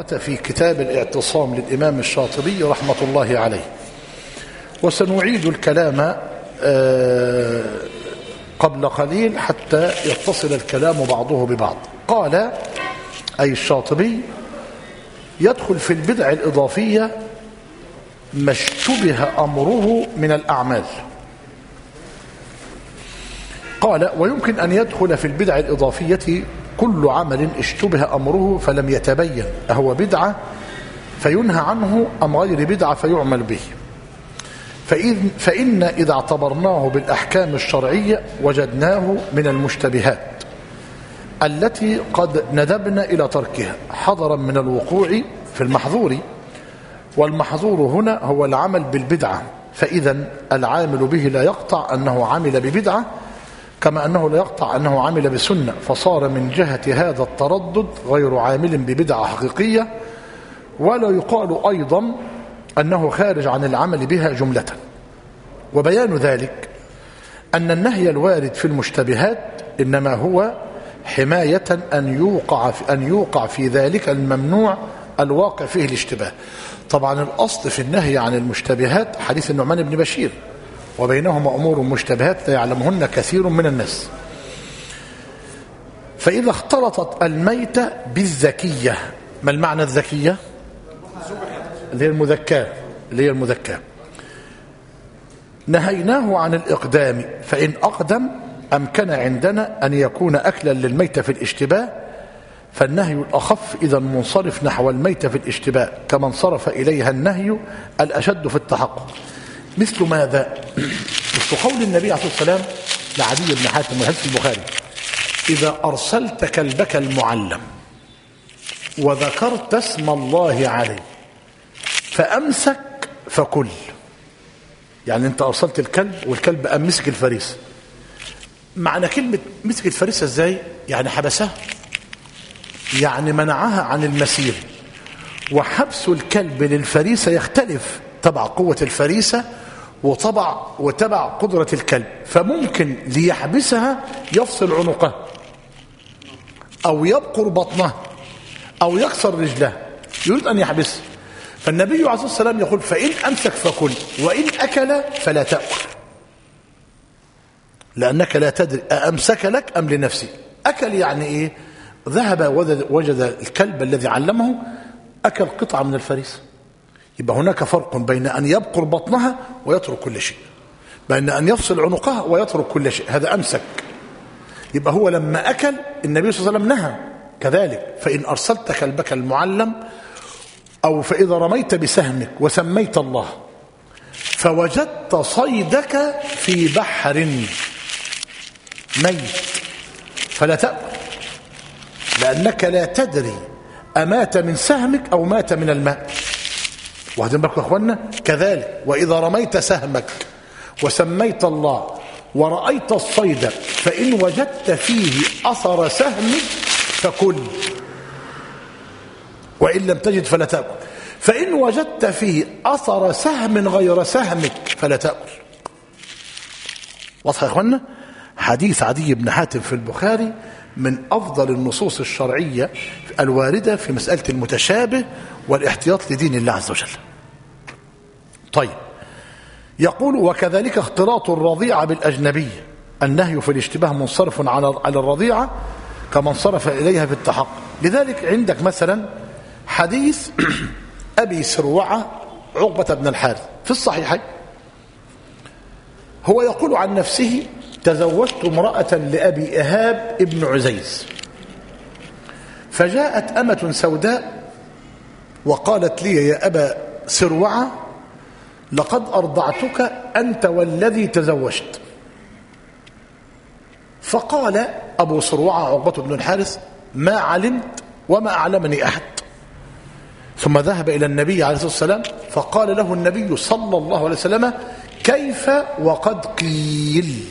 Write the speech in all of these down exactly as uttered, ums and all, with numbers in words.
في كتاب الاعتصام للإمام الشاطبي رحمة الله عليه، وسنعيد الكلام قبل قليل حتى يتصل الكلام بعضه ببعض. قال أي الشاطبي: يدخل في البدع الإضافية ما اشتبه أمره من الأعمال. قال: ويمكن أن يدخل في البدع الإضافية كل عمل اشتبه أمره فلم يتبين أهو بدعة فينهى عنه أم غير بدعة فيعمل به. فإن, فإن إذا اعتبرناه بالأحكام الشرعية وجدناه من المشتبهات التي قد ندبنا إلى تركها حذرا من الوقوع في المحظور، والمحظور هنا هو العمل بالبدعة، فإذا العامل به لا يقطع أنه عمل ببدعة كما أنه لا يقطع أنه عمل بسنة، فصار من جهة هذا التردد غير عامل ببدعة حقيقية، ولا يقال أيضا أنه خارج عن العمل بها جملة. وبيان ذلك أن النهي الوارد في المشتبهات إنما هو حماية أن يوقع في, أن يوقع في ذلك الممنوع الواقع فيه الاشتباه. طبعا الأصل في النهي عن المشتبهات حديث النعمان بن بشير: وبينهما أمور مشتبهات لا يعلمهن كثير من الناس. فإذا اختلطت الميتة بالذكية، ما المعنى الذكية؟ اللي هي المذكاة، اللي هي المذكاة نهيناه عن الإقدام، فإن أقدم أمكن عندنا أن يكون أكلا للميتة في الاشتباه، فالنهي الأخف إذا منصرف نحو الميتة في الاشتباه كما انصرف إليها النهي الأشد في التحقق. مثل ماذا؟ مثل قول النبي عليه الصلاة والسلام لعدي بن حاتم والحديث البخاري: إذا أرسلت كلبك المعلم وذكرت اسم الله عليه فأمسك فكل. يعني أنت أرسلت الكلب والكلب قام مسك الفريسة. معنى كلمة مسك الفريسة إزاي؟ يعني حبسها، يعني منعها عن المسير. وحبس الكلب للفريسة يختلف تبع قوة الفريسة وطبع وتبع قدرة الكلب، فممكن ليحبسها يفصل عنقها أو يبقر بطنها أو يكسر رجلها، يريد أن يحبسها. فالنبي عليه الصلاة والسلام يقول: فإن أمسك فكل، وإن أكل فلا تأكل، لأنك لا تدري أأمسك لك أم لنفسك. أكل يعني إيه؟ ذهب وجد الكلب الذي علمه أكل قطعة من الفريسة. يبقى هناك فرق بين أن يبقر بطنها ويترك كل شيء، بين أن يفصل عنقها ويترك كل شيء، هذا أمسك. يبقى هو لما أكل النبي صلى الله عليه وسلم نهى كذلك: فإن أرسلت كلبك المعلم، أو فإذا رميت بسهمك وسميت الله فوجدت صيدك في بحر ميت فلا تأكل، لأنك لا تدري أمات من سهمك أو مات من الماء. واخدين بالكم يا اخوانا؟ كذلك وإذا رميت سهمك وسميت الله ورأيت الصيد فإن وجدت فيه أثر سهمك فكل، وإن لم تجد فلا تأكل، فإن وجدت فيه أثر سهم غير سهمك فلا تأكل. واضح يا اخوانا؟ حديث عدي بن حاتم في البخاري من أفضل النصوص الشرعية الواردة في مسألة المتشابه والاحتياط لدين الله عز وجل. طيب، يقول: وكذلك اختلاط الرضيعة بالأجنبية، النهي في الاشتباه منصرف على الرضيعة كما انصرف إليها في التحقق. لذلك عندك مثلا حديث أبي سروعة عقبة بن الحارث في الصحيحين، هو يقول عن نفسه: تزوجت امرأة لأبي إيهاب ابن عزيز، فجاءت أمة سوداء وقالت لي: يا أبا سروعة، لقد أرضعتك أنت والذي تزوجت. فقال أبو سروعة عقبة بن الحارث: ما علمت وما أعلمني أحد. ثم ذهب إلى النبي عليه الصلاة والسلام فقال له النبي صلى الله عليه وسلم: كيف وقد قيل.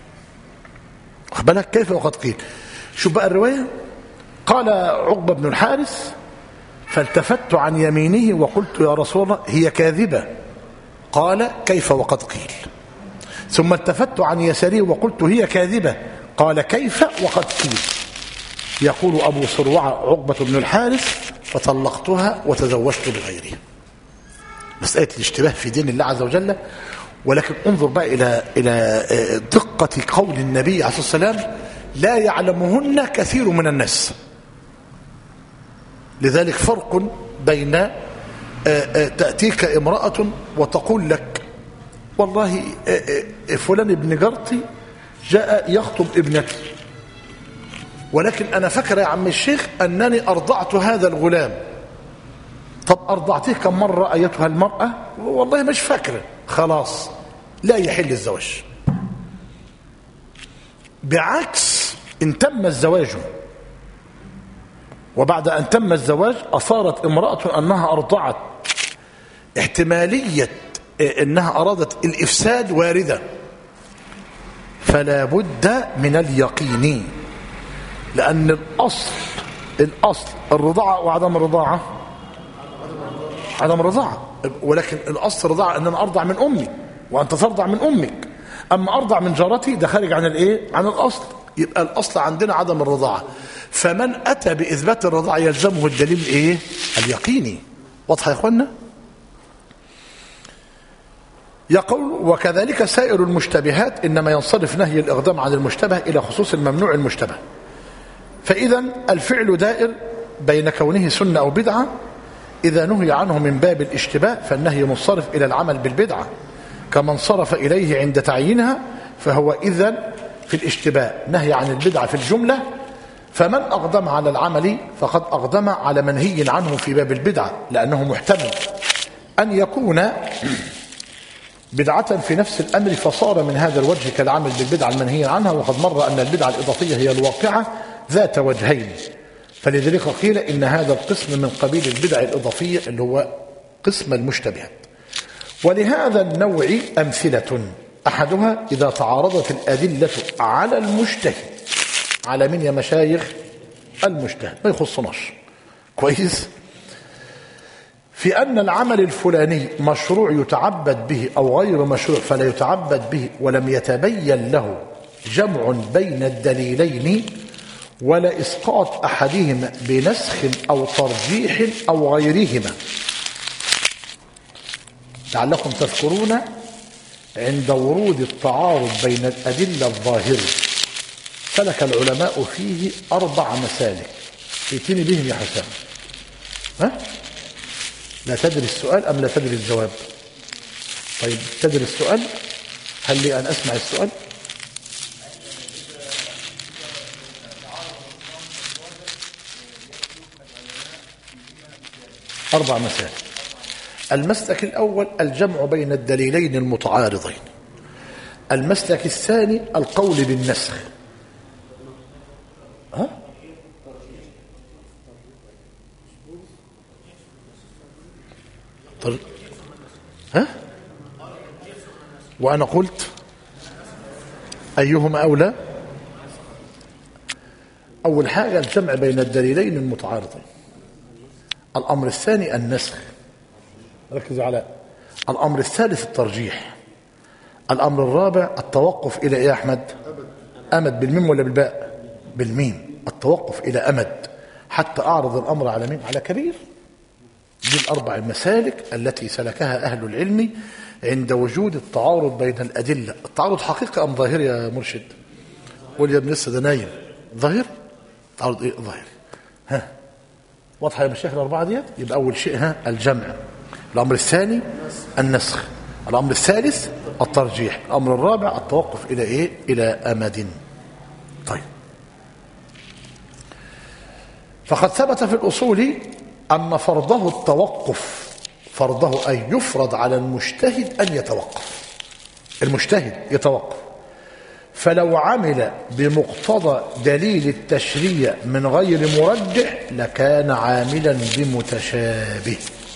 أخبرك كيف وقد قيل. شوف بقى الرواية. قال عقبة بن الحارث: فالتفت عن يمينه وقلت: يا رسول الله، هي كاذبة. قال: كيف وقد قيل. ثم التفت عن يساره وقلت: هي كاذبة. قال: كيف وقد قيل. يقول أبو سروعة عقبة بن الحارث: فطلقتها وتزوجت بغيرها. مسألة الاشتباه في دين الله عز وجل. ولكن انظر بقى إلى إلى دقة قول النبي عليه الصلاة والسلام: لا يعلمهن كثير من الناس. لذلك فرق بين تأتيك امرأة وتقول لك: والله فلان ابن جارتي جاء يخطب ابنتي، ولكن أنا فكر يا عم الشيخ أنني أرضعت هذا الغلام. طب أرضعتيه كم مرة أيتها المرأة؟ والله مش فاكرة. خلاص لا يحل الزواج. بعكس إن تم الزواج وبعد أن تم الزواج أثارت امرأة أنها أرضعت، احتمالية أنها أرادت الإفساد واردة، فلا بد من اليقين. لأن الأصل الأصل الرضاعة وعدم الرضاعة عدم الرضاعة، ولكن الأصل الرضاعة أن أنا أرضع من أمي وأنت ترضع من أمك. أما أرضع من جارتي ده خارج عن الإيه؟ عن الأصل. يبقى الأصل عندنا عدم الرضاعة. فمن أتى بإثبات الرضاعة يلزمه الدليل إيه؟ اليقيني. واضحة يا إخوانا؟ يقول: وكذلك سائر المشتبهات إنما ينصرف نهي الإقدام عن المشتبه إلى خصوص الممنوع المشتبه. فإذا الفعل دائر بين كونه سنة أو بدعة. إذا نهي عنه من باب الاشتباه فالنهي منصرف إلى العمل بالبدعة، كما انصرف إليه عند تعيينها، فهو إذن في الاشتباه نهي عن البدعة في الجملة. فمن أقدم على العمل فقد أقدم على منهي عنه في باب البدعة، لأنه محتمل أن يكون بدعة في نفس الأمر فصار من هذا الوجه كالعمل بالبدعة المنهي عنها. وقد مر أن البدعة الإضافية هي الواقعة ذات وجهين، فلذلك قيل إن هذا القسم من قبيل البدع الإضافية اللي هو قسم المشتبهات. ولهذا النوع أمثلة: أحدها إذا تعارضت الأدلة على المجتهد. على من يا مشايخ؟ المجتهد، ما يخصناش كويس. في أن العمل الفلاني مشروع يتعبد به أو غير مشروع فلا يتعبد به، ولم يتبين له جمع بين الدليلين ولا إسقاط أحدهما بنسخ أو ترجيح أو غيرهما. لعلكم تذكرون عند ورود التعارض بين الأدلة الظاهرة سلك العلماء فيه أربع مسالك. ائتني بهم يا حسام. ها؟ لا تدري السؤال أم لا تدري الجواب؟ طيب تدري السؤال؟ هل لي أن أسمع السؤال؟ أربع مسالك. المسلك الأول الجمع بين الدليلين المتعارضين. المسلك الثاني القول بالنسخ. ها؟ طر... ها؟ وأنا قلت أيهما أولى؟ أول حاجة الجمع بين الدليلين المتعارضين. الأمر الثاني النسخ، ركز على الأمر الثالث الترجيح. الأمر الرابع التوقف إلى إيه يا أحمد؟ أمد بالميم ولا بالباء؟ بالميم. التوقف إلى أمد حتى أعرض الأمر على مين؟ على كبير. دي الأربع المسالك التي سلكها أهل العلم عند وجود التعارض بين الأدلة. التعارض حقيقي أم ظاهر يا مرشد؟ قول يا ابن لسه ده نايم. ظاهر؟ تعارض إيه؟ ظاهر. ها واضحة يا مشايخ الأربعة ديت؟ يبقى أول شيء ها الجمع. الأمر الثاني النسخ. الأمر الثالث الترجيح. الأمر الرابع التوقف إلى إيه؟ إلى أمد. طيب، فقد ثبت في الأصول أن فرضه التوقف، فرضه أن يفرض على المجتهد أن يتوقف. المجتهد يتوقف، فلو عمل بمقتضى دليل التشريع من غير مرجح لكان عاملا بمتشابه.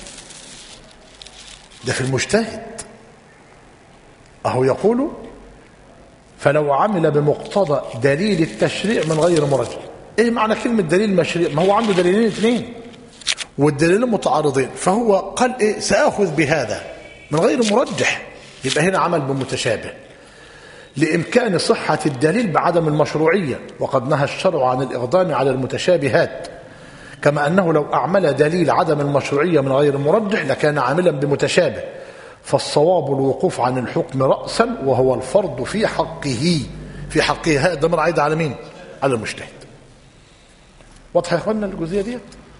ده في المجتهد أهو يقول فلو عمل بمقتضى دليل التشريع من غير مرجح. ايه معنى كلمة دليل مشريع؟ ما هو عنده دليلين اثنين والدليلين متعارضين، فهو قال ايه سأخذ بهذا من غير مرجح. يبقى هنا عمل بمتشابه لإمكان صحة الدليل بعدم المشروعية، وقد نهى الشرع عن الإقدام على المتشابهات كما أنه لو أعمل دليل عدم المشروعية من غير مرجح لكان عاملا بمتشابه، فالصواب الوقوف عن الحكم رأسا وهو الفرض في حقه في حقه هذا ضمير عايد على مين؟ على المجتهد. واضح يا اخوانا الجزئيه دي؟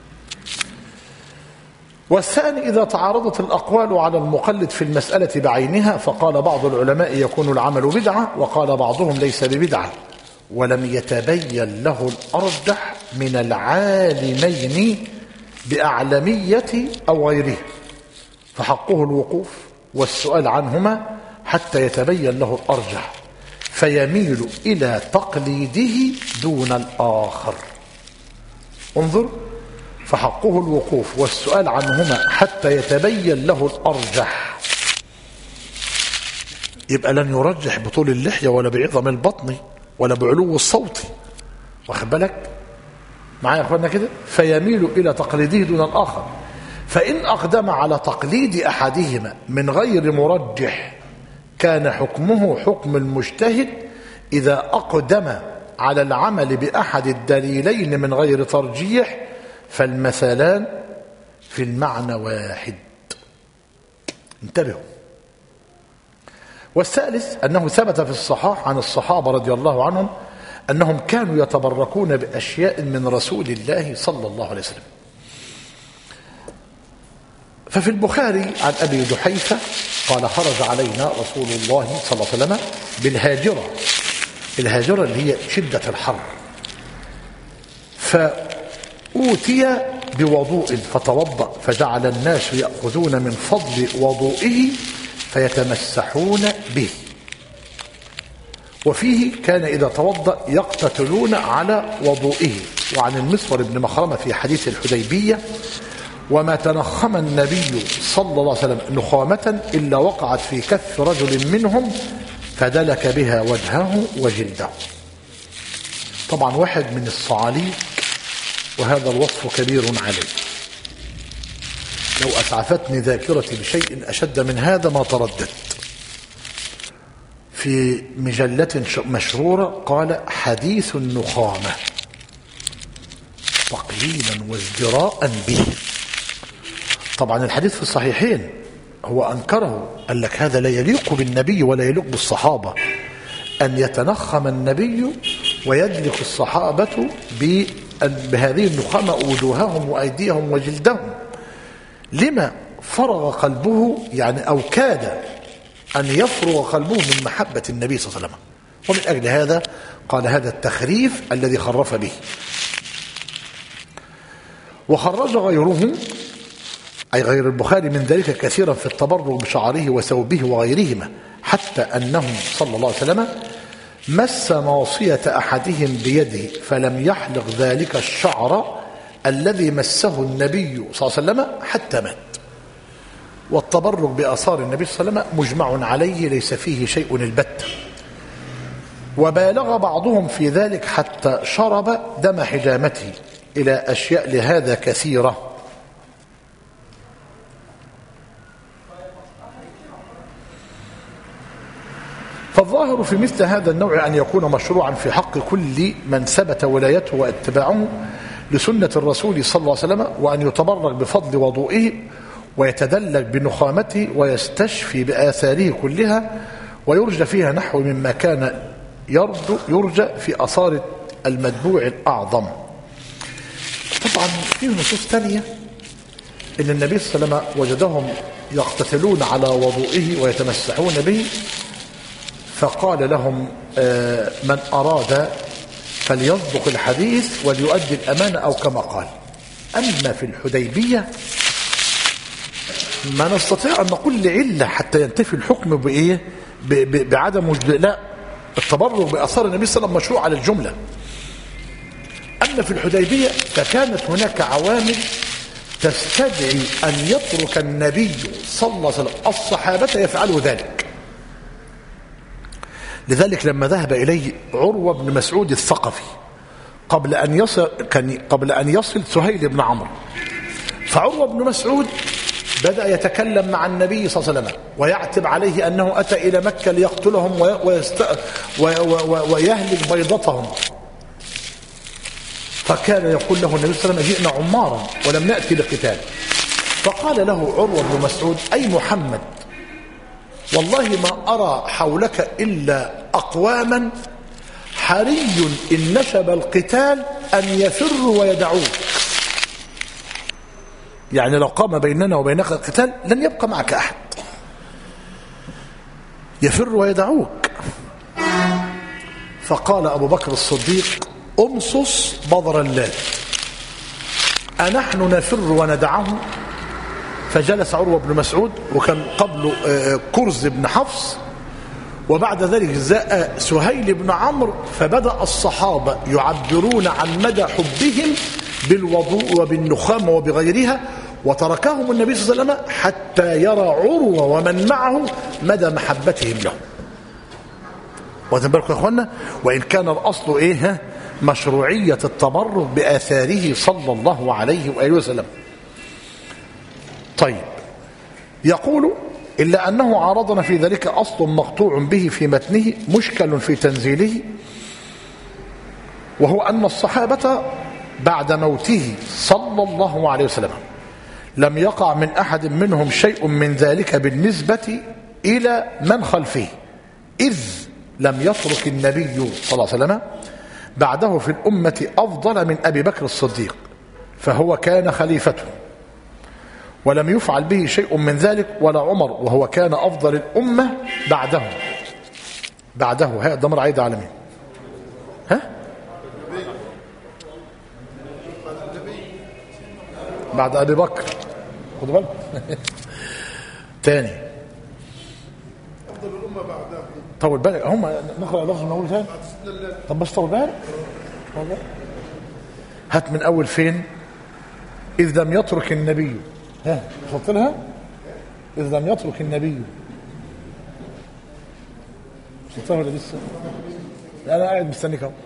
والثاني إذا تعارضت الأقوال على المقلد في المسألة بعينها، فقال بعض العلماء يكون العمل بدعة، وقال بعضهم ليس ببدعة، ولم يتبين له الأرجح من العالمين بأعلمية أو غيره، فحقه الوقوف والسؤال عنهما حتى يتبين له الأرجح، فيميل إلى تقليده دون الآخر. انظر، فحقه الوقوف والسؤال عنهما حتى يتبين له الأرجح، يبقى لن يرجح بطول اللحية ولا بعظم البطن ولا بعلو الصوت، واخد بالك معايا يا اخوانا كده؟ فيميل إلى تقليده دون الآخر، فإن أقدم على تقليد أحدهما من غير مرجح كان حكمه حكم المجتهد إذا أقدم على العمل بأحد الدليلين من غير ترجيح، فالمثلان في المعنى واحد. انتبهوا. والثالث أنه ثبت في الصحاح عن الصحابة رضي الله عنهم أنهم كانوا يتبركون بأشياء من رسول الله صلى الله عليه وسلم. ففي البخاري عن أبي جحيفة قال خرج علينا رسول الله صلى الله عليه وسلم بالهاجرة، الهاجرة اللي هي شدة الحر، فأوتي بوضوء فتوضأ، فجعل الناس يأخذون من فضل وضوئه فيتمسحون به، وفيه كان إذا توضأ يقتتلون على وضوئه. وعن المسور بن مخرمة في حديث الحديبية وما تنخم النبي صلى الله عليه وسلم نخامة إلا وقعت في كف رجل منهم فدلك بها وجهه وجلده. طبعا واحد من الصعاليك وهذا الوصف كبير عليه، لو أسعفتني ذاكرتي بشيء أشد من هذا ما ترددت. في مجلة مشهورة قال حديث النخامة تقليلا وازدراء به. طبعا الحديث في الصحيحين، هو أنكره، قال لك هذا لا يليق بالنبي ولا يليق بالصحابة أن يتنخم النبي ويدلك الصحابة بهذه النخامة وجوههم وأيديهم وجلدهم. لما فرغ قلبه يعني أو كاد أن يفرغ قلبه من محبة النبي صلى الله عليه وسلم، ومن أجل هذا قال هذا التخريف الذي خرف به. وخرج غيره أي غير البخاري من ذلك كثيرا في التبرك بشعره وثوبه وغيرهما، حتى أنه صلى الله عليه وسلم مس ناصية أحدهم بيده فلم يحلق ذلك الشعر الذي مسه النبي صلى الله عليه وسلم حتى مات. والتبرك بآثار النبي صلى الله عليه وسلم مجمع عليه ليس فيه شيء البتة. وبالغ بعضهم في ذلك حتى شرب دم حجامته إلى أشياء لهذا كثيرة. فالظاهر في مثل هذا النوع أن يكون مشروعا في حق كل من ثبت ولايته واتباعه لسنة الرسول صلى الله عليه وسلم، وأن يتبرك بفضل وضوئه ويتدلك بنخامته ويستشفي بآثاره كلها، ويرجى فيها نحو مما كان يرجى في آثار المتبوع الأعظم. طبعا فيه نصوص ثانية إن النبي صلى الله عليه وسلم وجدهم يقتتلون على وضوئه ويتمسحون به، فقال لهم من أراد فليصدق الحديث وليؤدي الأمانة أو كما قال. أما في الحديبية ما نستطيع أن نقول لعلة حتى ينتفي الحكم بإيه بعدم وجود، لا، التبرك بأثار النبي صلى الله عليه وسلم مشروع على الجملة. أما في الحديبية فكانت هناك عوامل تستدعي أن يترك النبي صلى الله عليه وسلم الصحابة يفعلوا ذلك. لذلك لما ذهب إليه عروة بن مسعود الثقفي قبل أن يصل كان قبل أن يصل سهيل بن عمرو، فعروة بن مسعود بدأ يتكلم مع النبي صلى الله عليه وسلم ويعتب عليه أنه أتى إلى مكة ليقتلهم ويست... ويهلك بيضتهم. فكان يقول له النبي صلى الله عليه وسلم جئنا عمارا ولم نأتي لقتال. فقال له عروة بن مسعود أي محمد والله ما أرى حولك إلا أقواما حري إن نشب القتال أن يفروا ويدعوك، يعني لو قام بيننا وبينك القتال لن يبقى معك أحد، يفر ويدعوك. فقال أبو بكر الصديق أمصص بضر اللات أنحن نفر وندعه؟ فجلس عروة بن مسعود وكان قبله كرز بن حفص، وبعد ذلك جاء سهيل بن عمرو، فبدأ الصحابة يعبرون عن مدى حبهم بالوضوء وبالنخامة وبغيرها، وتركهم النبي صلى الله عليه وسلم حتى يرى عروة ومن معه مدى محبتهم له. وتنبالكم يا اخوانا، وإن كان الأصل إيه؟ مشروعية التبرك بآثاره صلى الله عليه وآله وسلم. طيب، يقول إلا أنه عارضنا في ذلك أصل مقطوع به في متنه مشكل في تنزيله، وهو أن الصحابة بعد موته صلى الله عليه وسلم لم يقع من أحد منهم شيء من ذلك بالنسبة إلى من خلفه، إذ لم يترك النبي صلى الله عليه وسلم بعده في الأمة أفضل من أبي بكر الصديق، فهو كان خليفته، ولم يفعل به شيء من ذلك، ولا عمر وهو كان أفضل الأمة بعده. بعده ها ضمير عايد على مين؟ ها؟ بعد أبي بكر، خدوا بالكم. تاني أفضل الأمة بعده. طول بالك، هم نقرأ لفظ من أول ثاني. طب بس طول بالك، هات من أول فين؟ إذ لم يترك النبي، ها وصلت لها؟ إذ لم يترك النبي، وصلت لها ولا لسه؟ لا أنا قاعد مستنيك أهو.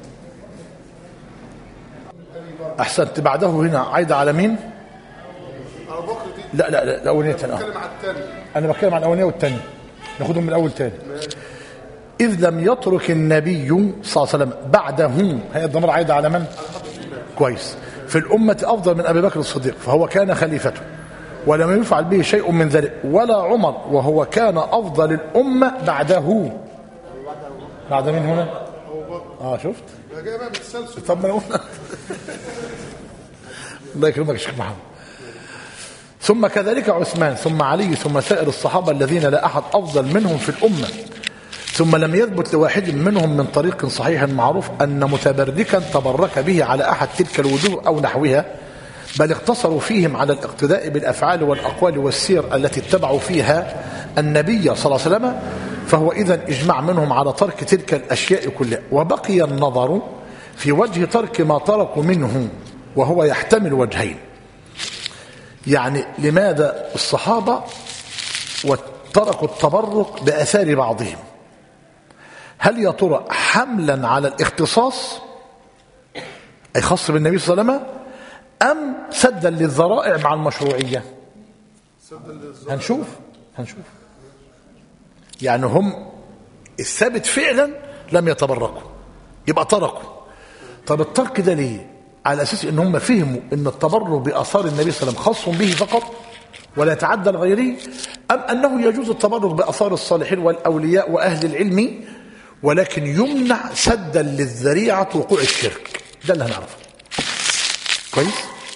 أحسنت. بعده هنا عايدة على مين؟ لا لا لا الأولانية الثانية. أنا بتكلم عن الأولانية والثانية، ناخدهم من الأول تاني. إذ لم يترك النبي صلى الله عليه وسلم بعده، هي الضمير عايدة على من؟ كويس. في الأمة أفضل من أبي بكر الصديق، فهو كان خليفته ولم يفعل به شيء من ذلك، ولا عمر وهو كان أفضل الأمة بعده. بعد مين هنا؟ آه شفت؟ طب ما الله يكرمك يا شيخ محمد. ثم كذلك عثمان، ثم علي، ثم سائر الصحابة الذين لا أحد أفضل منهم في الأمة، ثم لم يثبت لواحد منهم من طريق صحيح معروف أن متبركا تبرك به على أحد تلك الوجوه أو نحوها، بل اقتصروا فيهم على الاقتداء بالأفعال والأقوال والسير التي اتبعوا فيها النبي صلى الله عليه وسلم، فهو إذن إجماع منهم على ترك تلك الأشياء كلها. وبقي النظر في وجه ترك ما تركوا منه، وهو يحتمل وجهين. يعني لماذا الصحابة وتركوا التبرك بأثار بعضهم؟ هل يا ترى حملا على الاختصاص أي خاص بالنبي صلى الله عليه وسلم، أم سدا للذرائع مع المشروعية؟ هنشوف هنشوف يعني هم الثابت فعلا لم يتبركوا، يبقى تركوا. طب الترك ده ليه؟ على أساس إن هم فهموا إن التبرك بآثار النبي صلى الله عليه وسلم خاص به فقط ولا يتعدى لغيره، أم أنه يجوز التبرك بآثار الصالحين والأولياء وأهل العلم، ولكن يمنع سدا للذريعة وقوع الشرك؟ ده اللي هنعرفه كويس.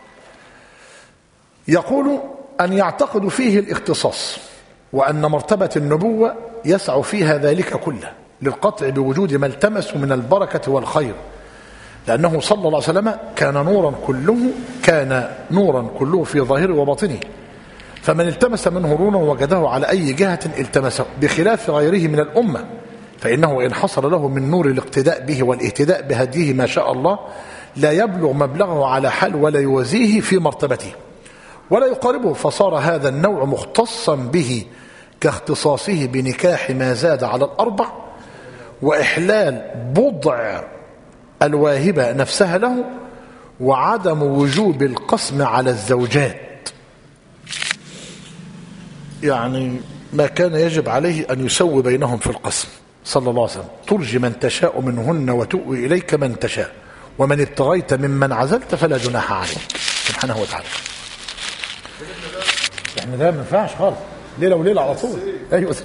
يقول أن يعتقد فيه الاختصاص، وأن مرتبة النبوة يسع فيها ذلك كله للقطع بوجود ما التمس من البركة والخير، لأنه صلى الله عليه وسلم كان نورا كله كان نورا كله في ظاهره وباطنه، فمن التمس منه نورا وجده على أي جهة التمسه، بخلاف غيره من الأمة، فإنه إن حصل له من نور الاقتداء به والاهتداء بهديه ما شاء الله لا يبلغ مبلغه على حال ولا يوازيه في مرتبته ولا يقاربه، فصار هذا النوع مختصا به كاختصاصه بنكاح ما زاد على الأربع، وإحلال بضع الواهبة نفسها له، وعدم وجوب القسم على الزوجات، يعني ما كان يجب عليه أن يسوي بينهم في القسم صلى الله عليه وسلم. ترجي من تشاء منهن وتؤوي إليك من تشاء ومن ابتغيت ممن عزلت فلا جناح عليك سبحانه وتعالى. احنا ده ما ينفعش خالص، ليله وليله على طول. ايوه.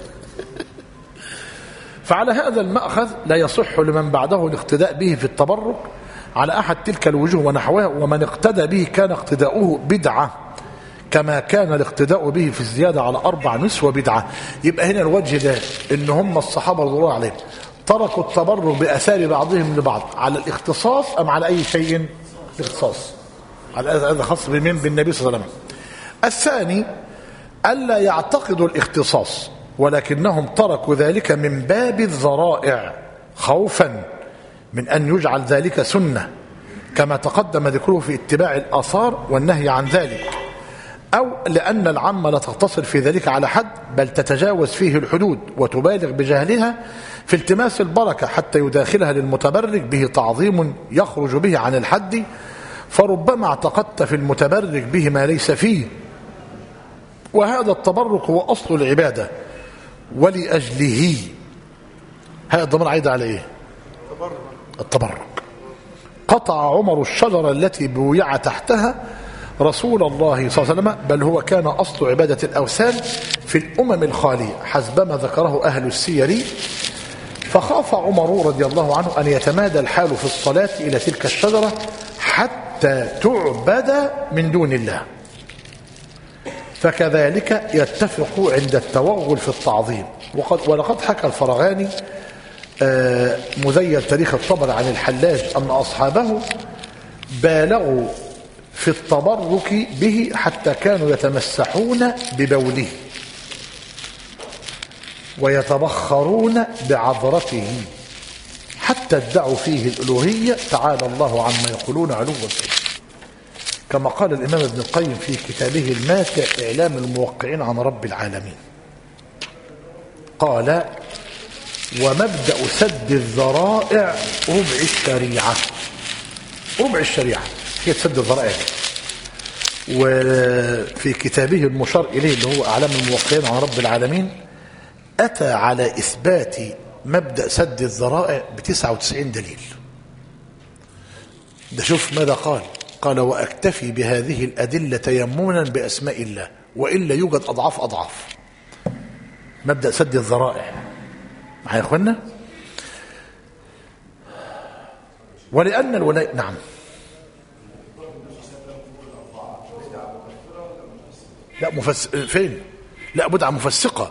فعلى هذا المأخذ لا يصح لمن بعده الاقتداء به في التبرك على أحد تلك الوجوه ونحوها، ومن اقتدى به كان اقتداؤه بدعة كما كان الاقتداء به في الزيادة على أربع نسوة بدعة. يبقى هنا الوجه ده إن هم الصحابة رضي الله عليهم تركوا التبرك بأثار بعضهم لبعض على الاختصاص أم على أي شيء؟ الاختصاص، على هذا خاص بمن؟ بالنبي صلى الله عليه وسلم. الثاني ألا يعتقدوا الاختصاص، ولكنهم تركوا ذلك من باب الذرائع خوفا من أن يجعل ذلك سنة كما تقدم ذكره في اتباع الآثار والنهي عن ذلك، أو لأن العامة لا تقتصر في ذلك على حد بل تتجاوز فيه الحدود وتبالغ بجهلها في التماس البركة حتى يداخلها للمتبرك به تعظيم يخرج به عن الحد، فربما اعتقدت في المتبرك به ما ليس فيه، وهذا التبرك هو أصل العبادة ولأجله. هذا الضمير عايد على إيه؟ التبرك. قطع عمر الشجرة التي بويع تحتها رسول الله صلى الله عليه وسلم، بل هو كان أصل عبادة الأوثان في الأمم الخالية حسبما ذكره أهل السير. فخاف عمر رضي الله عنه أن يتمادى الحال في الصلاة إلى تلك الشجرة حتى تعبد من دون الله، فكذلك يتفق عند التوغل في التعظيم. وقد ولقد حكى الفرغاني مذيل تاريخ الطبري عن الحلاج أن أصحابه بالغوا في التبرك به حتى كانوا يتمسحون ببوله ويتبخرون بعذرته حتى ادعوا فيه الألوهية، تعالى الله عما يقولون علوا كبيرا، كما قال الإمام ابن القيم في كتابه الماتع إعلام الموقعين عن رب العالمين. قال: ومبدأ سد الذرائع ربع الشريعة. ربع الشريعة هي سد الذرائع. وفي كتابه المشار إليه اللي هو أعلام الموقعين عن رب العالمين أتى على إثبات مبدأ سد الذرائع بتسعة وتسعين دليل. ده شوف ماذا قال. قال: وأكتفي بهذه الأدلة تيمنا بأسماء الله، وإلا يوجد أضعاف أضعاف. مبدأ سد الذرائع معايا يا أخوانا. ولأن الولاية نعم لا مفس... فين لا بدعة مفسقة.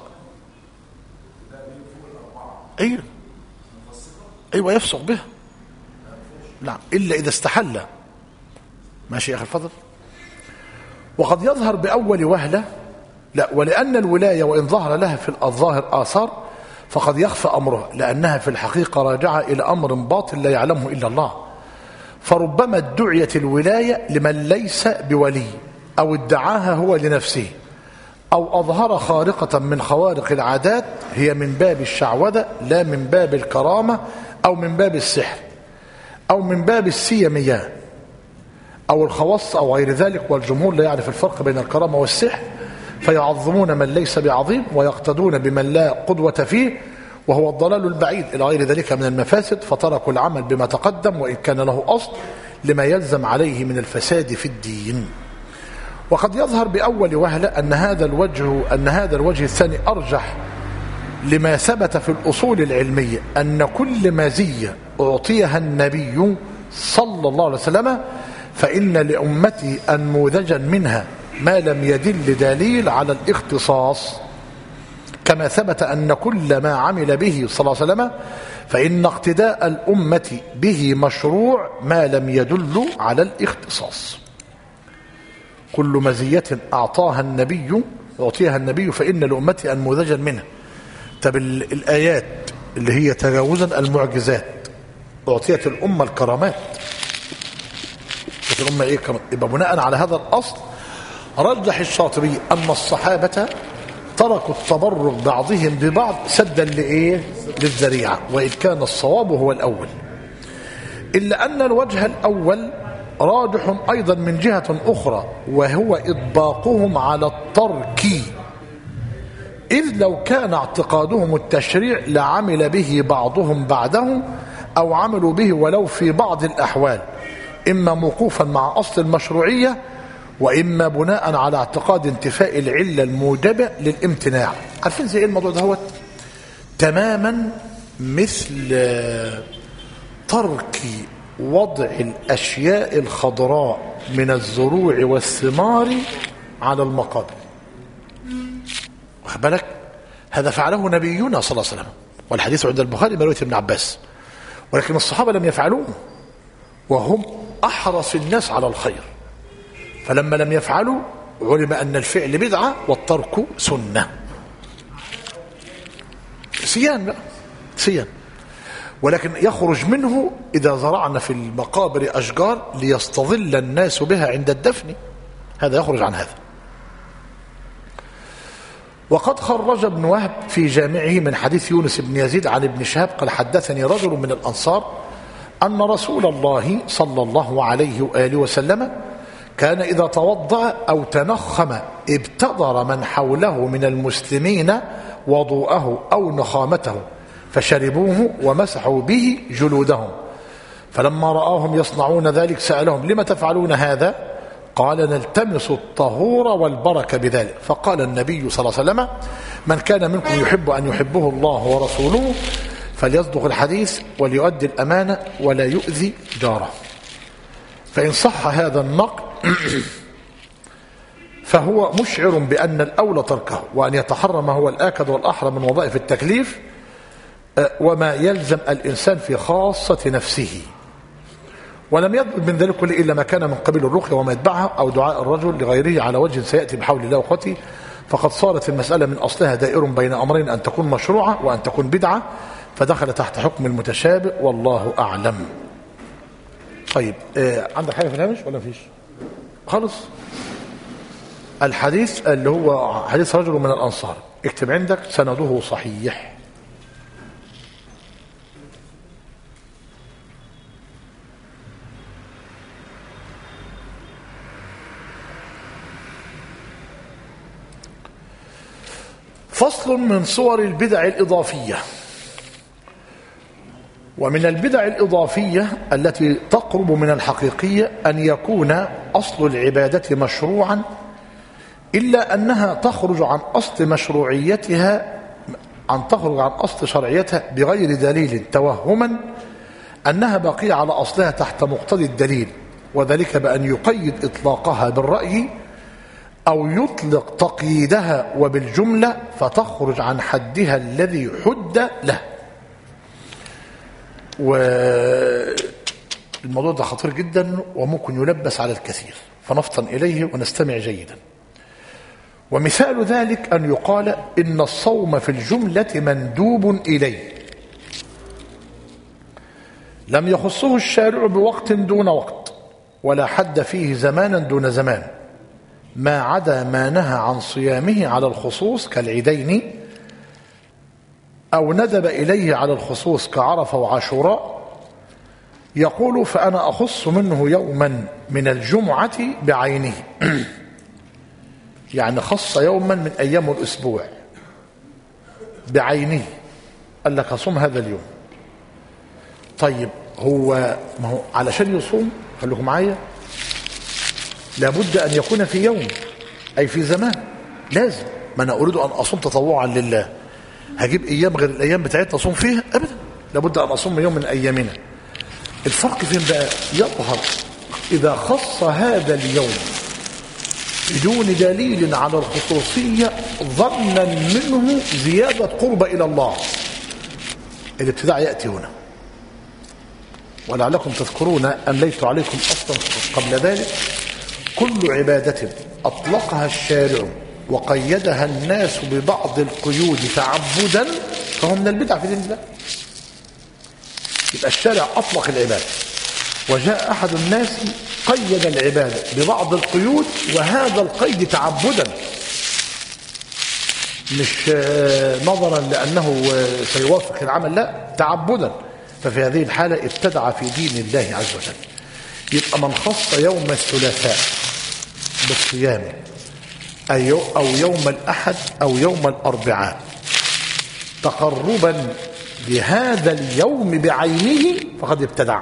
ايوه ايوه يفسق بها. نعم الا اذا استحل. ماشي يا اخي الفضل. وقد يظهر باول وهله لا ولان الولايه وان ظهر لها في الظاهر اثار فقد يخفى امرها، لانها في الحقيقه راجعه الى امر باطل لا يعلمه الا الله. فربما ادعيت الولايه لمن ليس بولي، او ادعاها هو لنفسه، أو أظهر خارقة من خوارق العادات هي من باب الشعوذة لا من باب الكرامة، أو من باب السحر، أو من باب السيمية أو الخواص أو غير ذلك. والجمهور لا يعرف الفرق بين الكرامة والسحر، فيعظمون من ليس بعظيم ويقتدون بمن لا قدوة فيه، وهو الضلال البعيد إلى غير ذلك من المفاسد. فتركوا العمل بما تقدم وإن كان له أصل لما يلزم عليه من الفساد في الدين. وقد يظهر بأول وهلة أن هذا الوجه أن هذا الوجه الثاني أرجح لما ثبت في الأصول العلمية أن كل مزية أعطيها النبي صلى الله عليه وسلم فإن لأمته أنموذجا منها ما لم يدل دليل على الاختصاص، كما ثبت أن كل ما عمل به صلى الله عليه وسلم فإن اقتداء الأمة به مشروع ما لم يدل على الاختصاص. كل مزية أعطاها النبي أعطيها النبي فإن لأمتي أنموذجا منها. طب الآيات اللي هي تجاوزا المعجزات أعطيت الأمة الكرامات، الأمة إيه كمان؟ يبقى بناء على هذا الأصل رجح الشاطبي أن الصحابة تركوا التبرك بعضهم ببعض سدا لإيه؟ للذريعة، وإن كان الصواب هو الأول، إلا أن الوجه الأول راجح أيضا من جهة أخرى، وهو إطباقهم على الترك، إذ لو كان اعتقادهم التشريع لعمل به بعضهم بعده، أو عملوا به ولو في بعض الأحوال، إما موقوفا مع أصل المشروعية وإما بناء على اعتقاد انتفاء العلة الموجبة للامتناع. عارفين زي إيه الموضوع ده؟ هو تماما مثل ترك وضع الأشياء الخضراء من الزروع والثمار على المقابر. واخد بالك؟ هذا فعله نبينا صلى الله عليه وسلم، والحديث عند البخاري من رواية ابن عباس، ولكن الصحابة لم يفعلوه وهم أحرص الناس على الخير، فلما لم يفعلوا علم أن الفعل بدعة والترك سنة. سيان بقى سيان. ولكن يخرج منه إذا زرعنا في المقابر أشجار ليستظل الناس بها عند الدفن، هذا يخرج عن هذا. وقد خرج ابن وهب في جامعه من حديث يونس بن يزيد عن ابن شهاب قال حدثني رجل من الأنصار أن رسول الله صلى الله عليه وآله وسلم كان إذا توضأ أو تنخم ابتدر من حوله من المسلمين وضوءه أو نخامته فشربوه ومسحوا به جلودهم، فلما رآهم يصنعون ذلك سألهم لما تفعلون هذا؟ قال نلتمس الطهور والبركة بذلك. فقال النبي صلى الله عليه وسلم من كان منكم يحب أن يحبه الله ورسوله فليصدق الحديث وليؤدي الأمانة ولا يؤذي جاره. فإن صح هذا النقل فهو مشعر بأن الأولى تركه، وأن يتحرم هو الآكد والأحرى من وظائف التكليف وما يلزم الإنسان في خاصة نفسه، ولم يطلب من ذلك كله إلا ما كان من قبيل الرقية وما يتبعها أو دعاء الرجل لغيره على وجه سيأتي بحول الله وقوته. فقد صارت المسألة من أصلها دائر بين أمرين، أن تكون مشروعة وأن تكون بدعة، فدخل تحت حكم المتشابه والله أعلم. طيب آه عندك حاجة في الهامش ولا مفيش؟ خلص. الحديث اللي هو حديث رجل من الأنصار اكتب عندك سنده صحيح. فصل من صور البدع الإضافية. ومن البدع الإضافية التي تقرب من الحقيقية أن يكون أصل العبادة مشروعا إلا أنها تخرج عن أصل مشروعيتها عن تخرج عن أصل شرعيتها بغير دليل توهما أنها باقية على أصلها تحت مقتضى الدليل، وذلك بأن يقيد إطلاقها بالرأي أو يطلق تقييدها وبالجملة فتخرج عن حدها الذي حد له. والموضوع ده خطير جدا وممكن يلبس على الكثير، فنفطن إليه ونستمع جيدا. ومثال ذلك أن يقال إن الصوم في الجملة مندوب إليه، لم يخصه الشارع بوقت دون وقت ولا حد فيه زمانا دون زمان، ما عدا ما نهى عن صيامه على الخصوص كالعيدين، أو ندب إليه على الخصوص كعرفة وعاشوراء. يقول فأنا أخص منه يوما من الجمعة بعينه يعني خص يوما من أيام الأسبوع بعينه، قال لك أصوم هذا اليوم. طيب هو ما هو علشان يصوم خليكم معايا لابد أن يكون في يوم أي في زمان، لازم. ما أنا أريد أن أصوم تطوعا لله، هجيب أيام غير الأيام بتاعتنا أصوم فيها؟ أبدا، لابد أن أصوم يوم من أيامنا. الفرق فين بقى؟ يظهر إذا خص هذا اليوم بدون دليل على الخصوصية ظنا منه زيادة قرب إلى الله، الابتداع يأتي هنا. ولعلكم تذكرون أمليت عليكم أصلا قبل ذلك كل عبادة أطلقها الشارع وقيدها الناس ببعض القيود تعبدا فهو من البدع في دين الله. يبقى الشارع أطلق العبادة وجاء أحد الناس قيد العبادة ببعض القيود، وهذا القيد تعبدا مش نظرا لأنه سيوافق العمل، لا، تعبدا. ففي هذه الحالة ابتدع في دين الله عز وجل. يبقى من خص يوم الثلاثاء بالصيام أو يوم الأحد أو يوم الأربعاء تقربا بهذا اليوم بعينه فقد ابتدع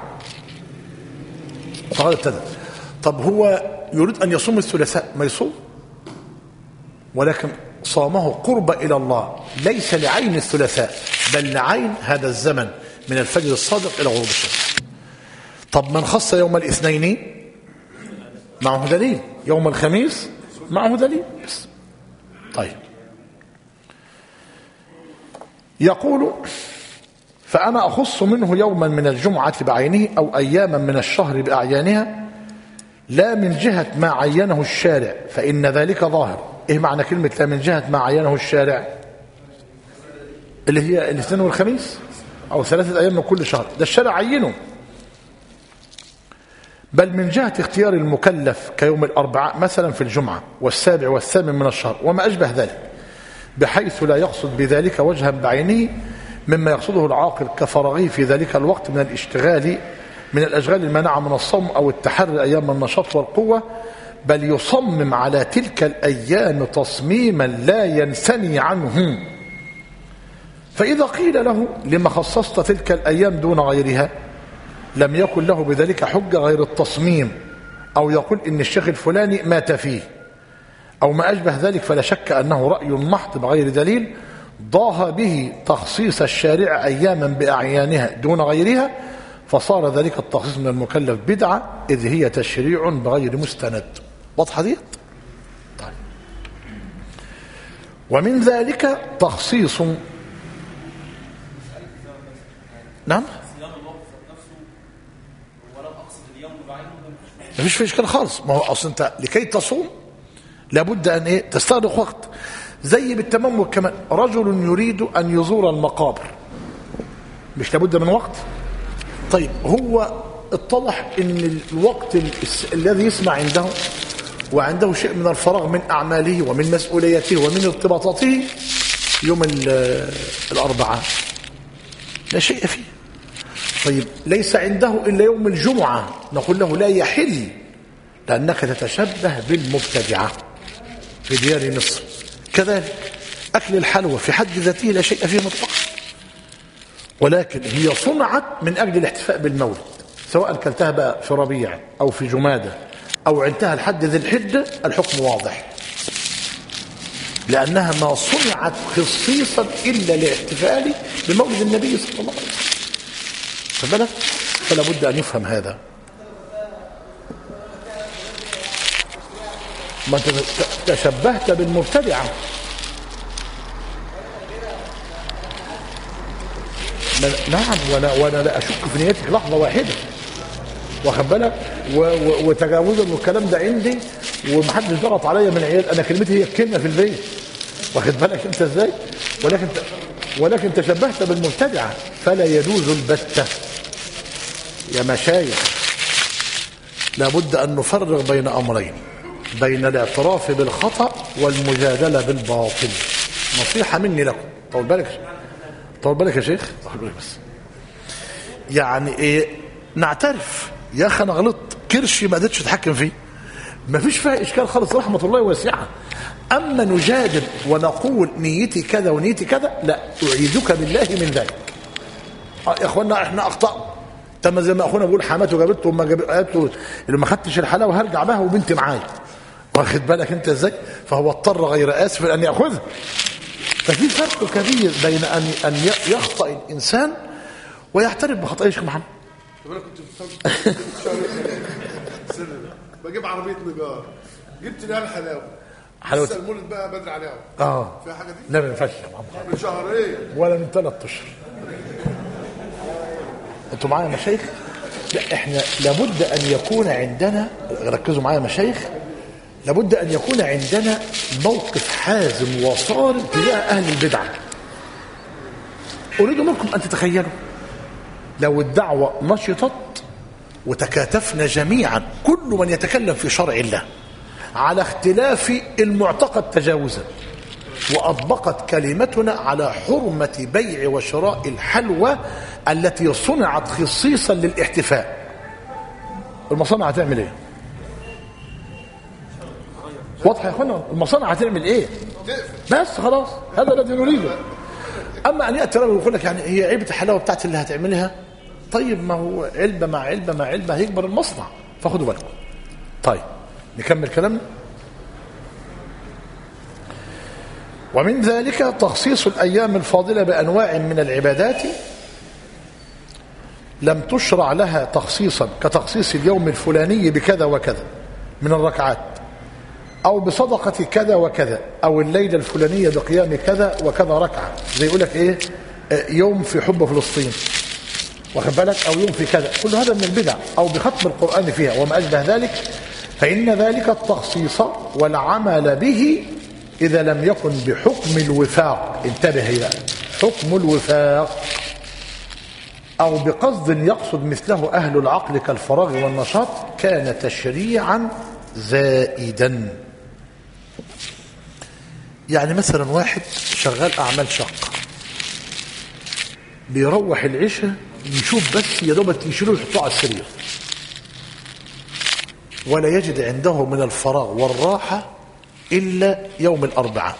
فقد ابتدع. طب هو يريد أن يصوم الثلاثاء ما يصوم، ولكن صامه قرب إلى الله ليس لعين الثلاثاء بل لعين هذا الزمن من الفجر الصادق إلى غروب الشمس. طب من خص يوم الاثنين معه دليل، يوم الخميس معه دليل بس. طيب يقول فأنا أخص منه يوما من الجمعة بعينه أو أياما من الشهر بأعيانها لا من جهة ما عينه الشارع فإن ذلك ظاهر. إيه معنى كلمة لا من جهة ما عينه الشارع؟ اللي هي الاثنين والخميس أو ثلاثة أيام من كل شهر، ده الشارع عينه، بل من جهة اختيار المكلف كيوم الأربعاء مثلا في الجمعة والسابع والثامن من الشهر وما أشبه ذلك، بحيث لا يقصد بذلك وجها بعينه مما يقصده العاقل كفراغه في ذلك الوقت من الاشتغال من الأشغال المانعة من الصوم أو التحري أيام النشاط والقوة، بل يصمم على تلك الأيام تصميما لا ينثني عنه. فإذا قيل له لما خصصت تلك الأيام دون غيرها لم يكن له بذلك حجة غير التصميم، أو يقول إن الشيخ الفلاني مات فيه أو ما أشبه ذلك، فلا شك أنه رأي محض بغير دليل ضاها به تخصيص الشارع أياما بأعيانها دون غيرها، فصار ذلك التخصيص من المكلف بدعة إذ هي تشريع بغير مستند. واضحة دي؟ طيب. ومن ذلك تخصيص نعم ما فيش في اشكال خالص. ما هو اصل انت لكي تصوم لابد ان ايه تستغرق وقت، زي بالتمام والكمال رجل يريد ان يزور المقابر مش لابد من وقت. طيب هو اتضح ان الوقت الذي يسمع عنده وعنده شيء من الفراغ من اعماله ومن مسؤولياته ومن ارتباطاته يوم الاربعاء لا شيء فيه. طيب ليس عنده إلا يوم الجمعة، نقول له لا يحل لأنك تتشبه بالمبتدعة في ديار مصر. كذلك أكل الحلوى في حد ذاته لا شيء فيه مطلقا، ولكن هي صنعت من أجل الاحتفاء بالمولد، سواء كلتها بقى في ربيع أو في جمادة أو عندها لحد ذي الحجة الحكم واضح، لأنها ما صنعت خصيصا إلا لاحتفال بمولد النبي صلى الله عليه وسلم. فبالك فلا بد أن يفهم هذا. ما انت تشبهت بالمبتدعة. نعم وانا وانا لا اشك في نيتك لحظه واحده، واخد بالك، وتجاوزا والكلام ده عندي ومحدش ضغط عليا من العيال، انا كلمتي هي الكلمه في البيت، واخد بالك انت ازاي؟ ولكن ولكن تشبهت بالمبتدعه فلا يجوز البتة يا مشايخ. لابد ان نفرق بين امرين، بين الاعتراف بالخطأ والمجادله بالباطل. نصيحه مني لكم، طول بالك طول بالك يا شيخ، طول بالك بس. يعني ايه نعترف يا اخي انا غلطت، كرشي ما قدرتش اتحكم فيه، ما فيش فيها اشكال خالص، رحمه الله واسعه. اما نجادل ونقول نيتي كذا ونيتي كذا، لا، اعيذك بالله من ذلك. يا اخوانا احنا اخطأنا، تم زي ما اخونا بيقول حماته جابته وما جابته اللي ما خدتش الحلاوه هرجع بها وبنتي معايا، واخد بالك انت ازاي؟ فهو اضطر غير اسف ان ياخذها. ففي فرق كبير بين ان ان يخطئ الانسان ويعترف بخطئه. يا شيخ محمد انا كنت في بجيب عربيه نجار، جبت لها الحلاوه حلاوه لسه المولد بقى بدري عليها اه في حاجه دي؟ لا ما ينفعش يا محمد، من شهرين ولا من ثلاث اشهر. انتوا معايا يا مشايخ؟ لا احنا لابد ان يكون عندنا، ركزوا معايا يا مشايخ، لابد ان يكون عندنا موقف حازم وصارم تجاه اهل البدعه. اريد منكم ان تتخيلوا لو الدعوه نشطت وتكاتفنا جميعا كل من يتكلم في شرع الله على اختلاف المعتقد تجاوزا، وأطبقت كلمتنا على حرمة بيع وشراء الحلوى التي صنعت خصيصا للاحتفاء، المصانع هتعمل ايه؟ واضح يا اخوانا؟ المصانع هتعمل ايه؟ بس خلاص هذا الذي نريده. أما أن يأتي رجل ويقول لك يعني هي علبة الحلاوة بتاعت اللي هتعملها، طيب ما هو علبة مع علبة مع علبة هيكبر المصنع، فخدوا بالكم. طيب نكمل كلامنا. ومن ذلك تخصيص الأيام الفاضلة بأنواع من العبادات لم تشرع لها تخصيصا كتخصيص اليوم الفلاني بكذا وكذا من الركعات، أو بصدقة كذا وكذا، أو الليلة الفلانية بقيام كذا وكذا ركعة، زي يقول لك إيه يوم في حب فلسطين، واخد بالك، أو يوم في كذا، كل هذا من البدع، أو بختم القرآن فيها وما أشبه ذلك. فإن ذلك التخصيص والعمل به إذا لم يكن بحكم الوفاق، انتبه إلى حكم الوفاق، أو بقصد يقصد مثله أهل العقل كالفراغ والنشاط، كان تشريعا زائدا. يعني مثلا واحد شغال أعمال شاقة بيروح العشاء يشوف بس يا دوبك يشيلوه يحطوه على السرير، ولا يجد عنده من الفراغ والراحة إلا يوم الأربعاء،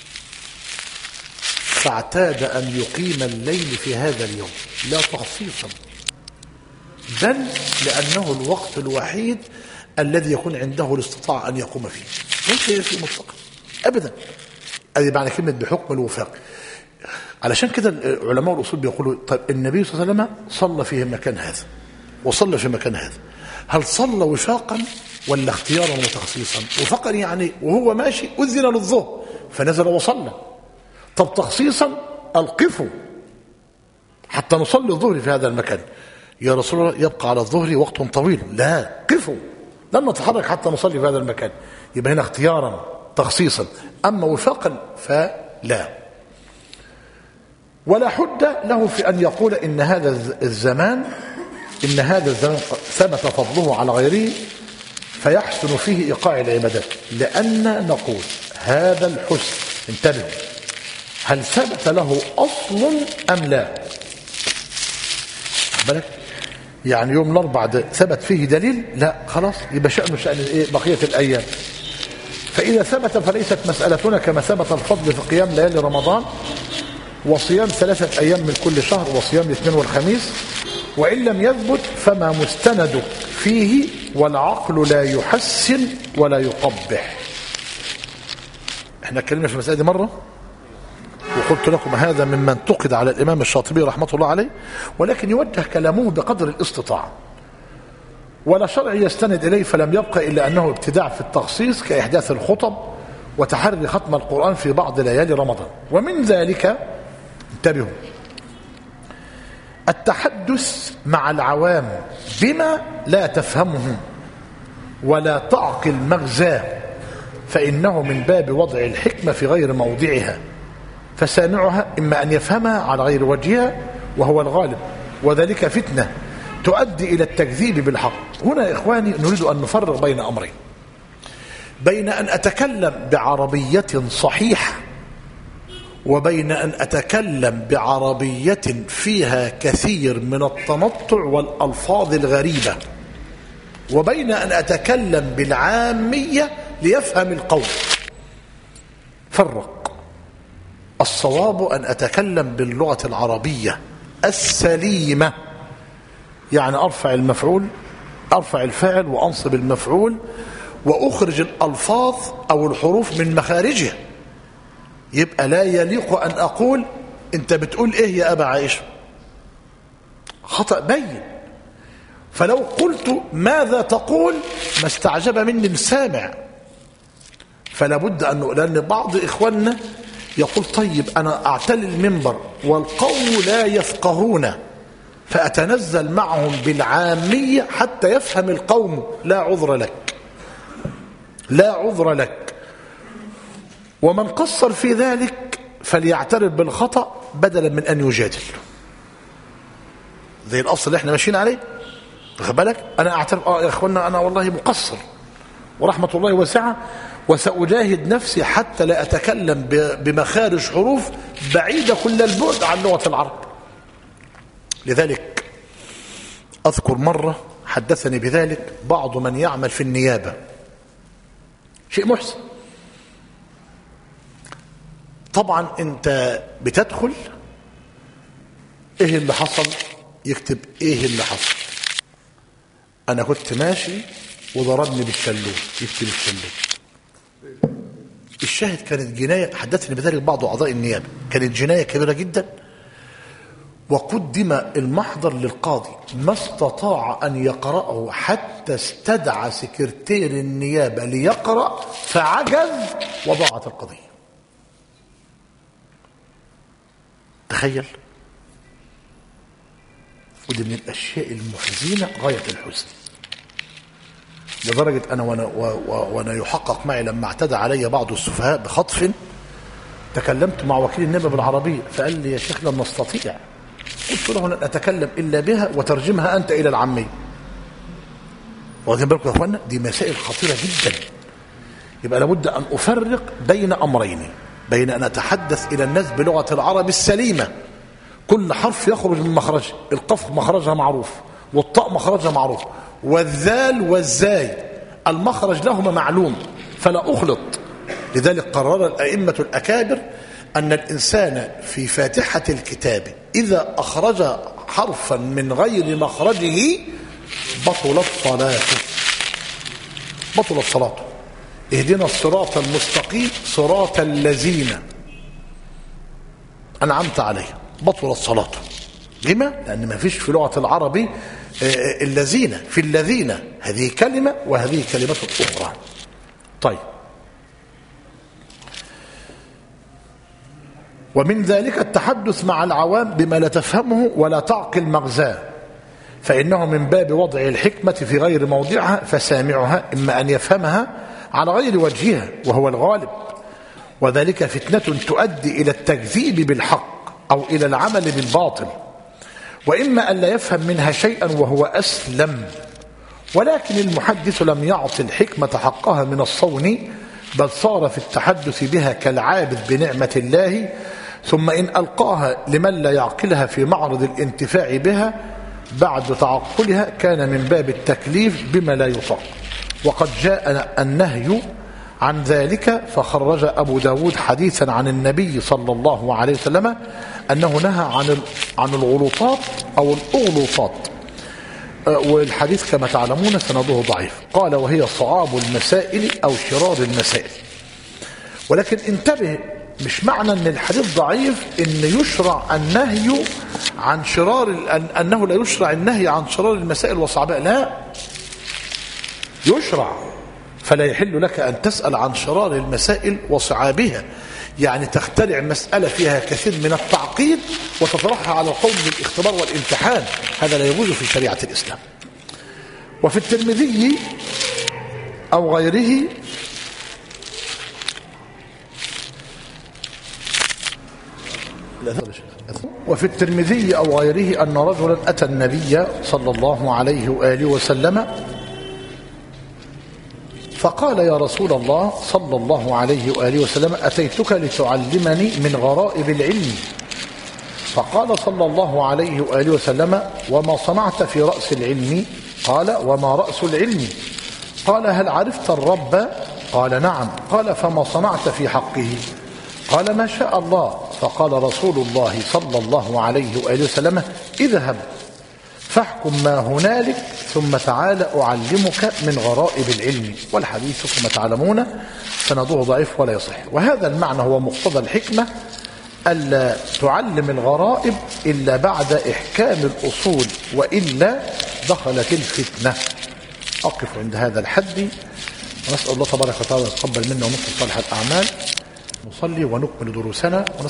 فاعتاد أن يقيم الليل في هذا اليوم لا تخصيصا، بل لأنه الوقت الوحيد الذي يكون عنده الاستطاعة أن يقوم فيه، ليس في مطلقا أبدا. هذه معنى كلمة بحكم الوفاق. علشان كده علماء الأصول بيقولوا طيب النبي صلى الله عليه وسلم صلى في مكان هذا وصلى في مكان هذا، هل صلى وفاقا ولا اختيارا وتخصيصا؟ وفاقا يعني وهو ماشي أذن للظهر فنزل وصلى. طب تخصيصا القفوا حتى نصلي الظهر في هذا المكان، يا رسول الله يبقى على الظهر وقت طويل، لا قفوا لن نتحرك حتى نصلي في هذا المكان، يبقى هنا اختيارا تخصيصا. أما وفاقا فلا، ولا حد له في أن يقول إن هذا الزمان إن هذا الزمان ثبت فضله على غيره فيحسن فيه إيقاع العبادات، لأن نقول هذا الحسن، انتبهوا، هل ثبت له أصل أم لا؟ بالك يعني يوم الأربعاء ثبت فيه دليل؟ لا، خلاص يبقى شأنه شأن إيه بقية الأيام. فإذا ثبت فليست مسألتنا كما ثبت الفضل في قيام ليالي رمضان وصيام ثلاثة أيام من كل شهر وصيام الاثنين والخميس، وإن لم يثبت فما مستند فيه، والعقل لا يحسن ولا يقبح. احنا اتكلمنا في المسألة دي مرة وقلت لكم هذا مما انتقد على الإمام الشاطبي رحمة الله عليه، ولكن يوجه كلامه بقدر الاستطاعة، ولا شرع يستند إليه، فلم يبقى إلا أنه ابتداع في التخصيص كإحداث الخطب وتحري ختم القرآن في بعض ليالي رمضان. ومن ذلك انتبهوا التحدث مع العوام بما لا تفهمه ولا تعقل مغزاه، فإنه من باب وضع الحكمة في غير موضعها، فسامعها إما أن يفهمها على غير وجهها وهو الغالب، وذلك فتنة تؤدي إلى التكذيب بالحق. هنا يا إخواني نريد أن نفرق بين أمرين، بين أن أتكلم بعربية صحيحة وبين أن أتكلم بعربية فيها كثير من التنطع والألفاظ الغريبة، وبين أن أتكلم بالعامية ليفهم القول. فرق. الصواب أن أتكلم باللغة العربية السليمة، يعني أرفع المفعول أرفع الفاعل وأنصب المفعول وأخرج الألفاظ أو الحروف من مخارجها. يبقى لا يليق أن أقول أنت بتقول إيه يا أبا عائشة، خطأ بين. فلو قلت ماذا تقول ما استعجب مني السامع، فلا بد أن، لأن بعض إخواننا يقول طيب أنا أعتلي المنبر والقوم لا يفقهون فأتنزل معهم بالعامية حتى يفهم القوم. لا عذر لك، لا عذر لك. ومن قصر في ذلك فليعترف بالخطأ بدلا من أن يجادل، زي الأصل اللي احنا ماشيين عليه. واخد بالك؟ أنا أعترف آه يا إخوانا أنا والله مقصر ورحمة الله واسعة، وسأجاهد نفسي حتى لا أتكلم بمخارج حروف بعيدة كل البعد عن لغة العرب. لذلك أذكر مرة حدثني بذلك بعض من يعمل في النيابة، شيء محسن. طبعا أنت بتدخل ايه اللي حصل؟ يكتب ايه اللي حصل. انا كنت ماشي وضربني بالشلوت، يكتب الشلوت. الشاهد كانت جناية، حدثني بذلك بعض أعضاء النيابة، كانت جناية كبيرة جدا، وقدم المحضر للقاضي ما استطاع أن يقرأه حتى استدعى سكرتير النيابة ليقرأ فعجز وضاعت القضية. تخيل. ودي من الأشياء المحزنة غاية الحزن، لدرجة أنا وأنا, وأنا يحقق معي لما اعتدى علي بعض السفهاء بخطف، تكلمت مع وكيل النيابة بالعربية فقال لي يا شيخ لن نستطيع. قلت له لن أتكلم إلا بها وترجمها أنت إلى العامية. واخدين بالكم يا أخوانا؟ دي مسائل خطيرة جدا. يبقى لابد أن أفرق بين أمرين، بين أن أتحدث إلى الناس بلغة العرب السليمة، كل حرف يخرج من مخرجه، القف مخرجها معروف والطاء مخرجها معروف، والذال والزاي المخرج لهما معلوم فلا أخلط. لذلك قرر الأئمة الأكابر أن الإنسان في فاتحة الكتاب إذا أخرج حرفا من غير مخرجه بطلت صلاته، بطلت صلاته. اهدنا الصراط المستقيم صراط الذين أنعمت عليهم، بطلت صلاته. لما؟ لأن ما فيش في لغة العربي الذين، في الذين هذه كلمة وهذه كلمة أخرى. طيب، ومن ذلك التحدث مع العوام بما لا تفهمه ولا تعقل مغزاه، فإنه من باب وضع الحكمة في غير موضعها، فسامعها إما أن يفهمها على غير وجهها وهو الغالب، وذلك فتنة تؤدي إلى التكذيب بالحق أو إلى العمل بالباطل، وإما أن لا يفهم منها شيئا وهو أسلم. ولكن المحدث لم يعط الحكمة حقها من الصون، بل صار في التحدث بها كالعابد بنعمة الله، ثم إن ألقاها لمن لا يعقلها في معرض الانتفاع بها بعد تعقلها كان من باب التكليف بما لا يطاق. وقد جاء النهي عن ذلك، فخرج أبو داود حديثا عن النبي صلى الله عليه وسلم أنه نهى عن عن الغلوطات أو الأغلوطات، والحديث كما تعلمون سنده ضعيف. قال وهي صعاب المسائل أو شرار المسائل. ولكن انتبه، مش معنى أن الحديث ضعيف أن يشرع النهي عن شرار، أنه لا يشرع النهي عن شرار المسائل وصعبها، لا، يشرع. فلا يحل لك أن تسأل عن شرار المسائل وصعابها، يعني تخترع مسألة فيها كثير من التعقيد وتطرحها على القوم بالاختبار والامتحان، هذا لا يجوز في شريعة الإسلام. وفي الترمذي أو غيره وفي الترمذي أو غيره أن رجلا أتى النبي صلى الله عليه وآله وسلم فقال يا رسول الله صلى الله عليه وآله وسلم أتيتك لتعلمني من غرائب العلم. فقال صلى الله عليه وآله وسلم وما صنعت في رأس العلم؟ قال وما رأس العلم؟ قال هل عرفت الرب؟ قال نعم. قال فما صنعت في حقه؟ قال ما شاء الله. فقال رسول الله صلى الله عليه وآله وسلم اذهب فاحكم ما هنالك ثم تعال أعلمك من غرائب العلم. والحديث كما تعلمون سنده ضعيف ولا يصح. وهذا المعنى هو مقتضى الحكمة، ألا تعلم الغرائب إلا بعد إحكام الأصول، وإلا دخلت الفتنة. أقف عند هذا الحد، ونسأل الله تبارك وتعالى يتقبل منا ونصل صالح الأعمال. نصلي ونكمل دروسنا.